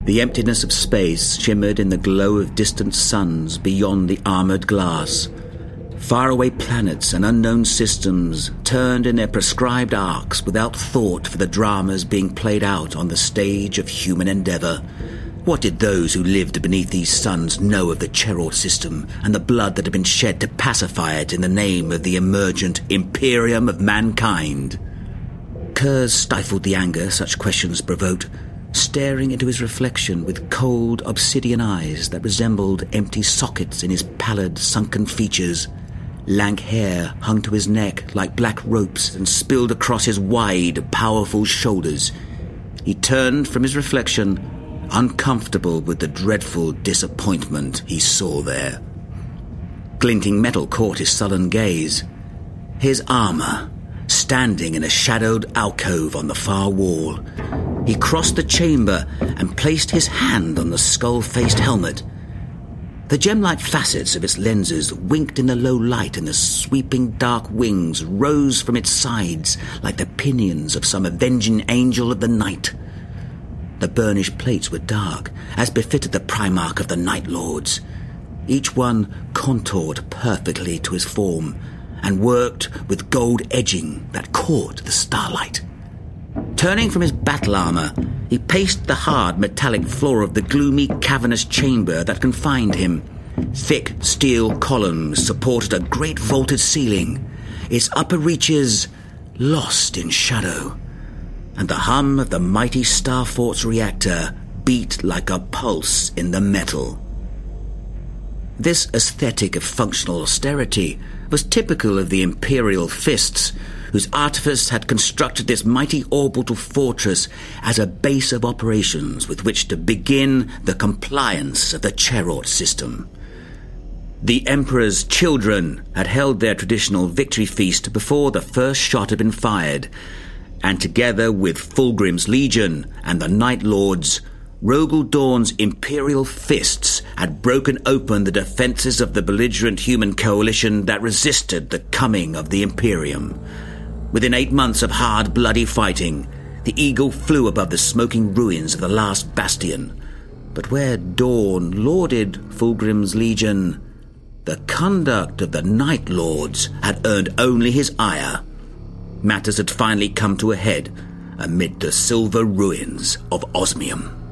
The emptiness of space shimmered in the glow of distant suns beyond the armoured glass. Faraway planets and unknown systems turned in their prescribed arcs without thought for the dramas being played out on the stage of human endeavour. What did those who lived beneath these suns know of the Cheror system and the blood that had been shed to pacify it in the name of the emergent Imperium of mankind? Kurz stifled the anger such questions provoked, staring into his reflection with cold, obsidian eyes that resembled empty sockets in his pallid, sunken features. Lank hair hung to his neck like black ropes and spilled across his wide, powerful shoulders. He turned from his reflection, uncomfortable with the dreadful disappointment he saw there. Glinting metal caught his sullen gaze. His armour, standing in a shadowed alcove on the far wall. He crossed the chamber and placed his hand on the skull-faced helmet. The gem-like facets of its lenses winked in the low light, and the sweeping dark wings rose from its sides like the pinions of some avenging angel of the night. The burnished plates were dark, as befitted the Primarch of the Night Lords, each one contoured perfectly to his form, and worked with gold edging that caught the starlight. Turning from his battle armour, he paced the hard metallic floor of the gloomy, cavernous chamber that confined him. Thick steel columns supported a great vaulted ceiling, its upper reaches lost in shadow, and the hum of the mighty Starfort's reactor beat like a pulse in the metal. This aesthetic of functional austerity was typical of the Imperial Fists, whose artifice had constructed this mighty orbital fortress as a base of operations with which to begin the compliance of the Cheror system. The Emperor's children had held their traditional victory feast before the first shot had been fired, and together with Fulgrim's Legion and the Night Lords, Rogal Dorn's Imperial Fists had broken open the defences of the belligerent human coalition that resisted the coming of the Imperium. Within 8 months of hard, bloody fighting, the Eagle flew above the smoking ruins of the last bastion. But where Dorn lauded Fulgrim's Legion, the conduct of the Night Lords had earned only his ire. Matters had finally come to a head amid the silver ruins of Osmium.